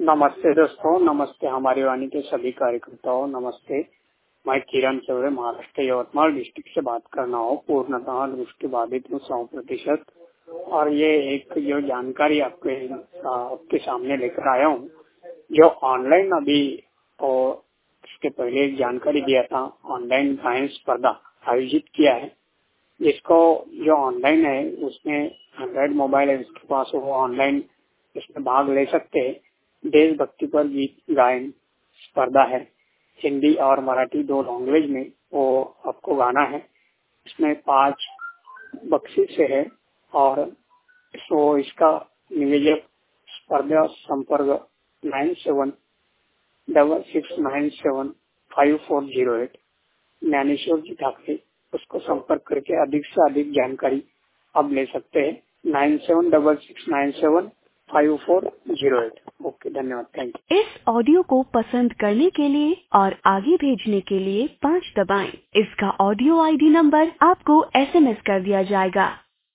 नमस्ते दोस्तों, नमस्ते हमारी वाणी के सभी कार्यकर्ताओं, नमस्ते। मैं किरण चौरे महाराष्ट्र यवतमाल डिस्ट्रिक्ट से बात करना हूँ। पूर्णतः दृष्टि बाधित हूँ 100%। और ये एक जो जानकारी आपके सामने लेकर आया हूँ, जो ऑनलाइन अभी और इसके पहले एक जानकारी दिया था, ऑनलाइन गायन स्पर्धा आयोजित किया है, जिसको जो ऑनलाइन है उसमें एंड्रॉइड मोबाइल है उसके पास, वो ऑनलाइन इसमें भाग ले सकते हैं। देशभक्ति पर गीत गायन स्पर्धा है, हिंदी और मराठी 2 लैंग्वेज में वो आपको गाना है। इसमें 5 बख्शीश है और इसका निवेदक स्पर्धा संपर्क 9766975408 ज्ञानेश्वर जी ठाकरे, उसको संपर्क करके अधिक से अधिक जानकारी आप ले सकते हैं। 9766975408। ओके, धन्यवाद, थैंक यू। इस ऑडियो को पसंद करने के लिए और आगे भेजने के लिए 5 दबाएं। इसका ऑडियो आईडी नंबर आपको SMS कर दिया जाएगा।